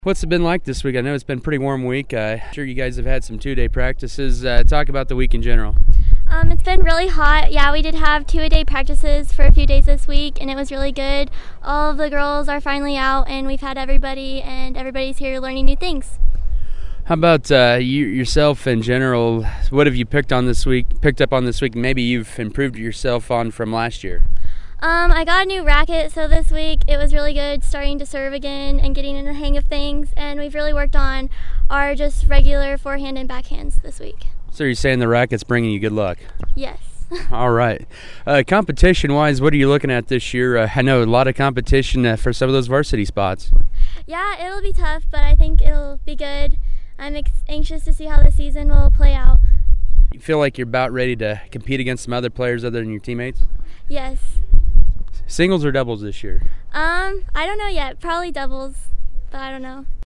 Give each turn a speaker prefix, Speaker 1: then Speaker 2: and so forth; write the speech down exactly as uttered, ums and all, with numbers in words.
Speaker 1: What's it been like this week? I know it's been a pretty warm week. Uh, I'm sure you guys have had some two-day practices. Uh, talk about the week in general.
Speaker 2: Um, it's been really hot. Yeah, we did have two-a-day practices for a few days this week, and it was really good. All of the girls are finally out, and we've had everybody, and everybody's here learning new things.
Speaker 1: How about uh, you yourself in general? What have you picked on this week? Picked up on this week? Maybe you've improved yourself on from last year.
Speaker 2: Um, I got a new racket, so this week it was really good starting to serve again and getting in the hang of things, and we've really worked on our just regular forehand and backhands this week.
Speaker 1: So you're saying the racket's bringing you good luck?
Speaker 2: Yes.
Speaker 1: All right. Uh, competition-wise, what are you looking at this year? Uh, I know a lot of competition uh, for some of those varsity spots.
Speaker 2: Yeah, it'll be tough, but I think it'll be good. I'm ex- anxious to see how the season will play out.
Speaker 1: You feel like you're about ready to compete against some other players other than your teammates?
Speaker 2: Yes.
Speaker 1: Singles or doubles this year?
Speaker 2: Um, I don't know yet. Probably doubles, but I don't know.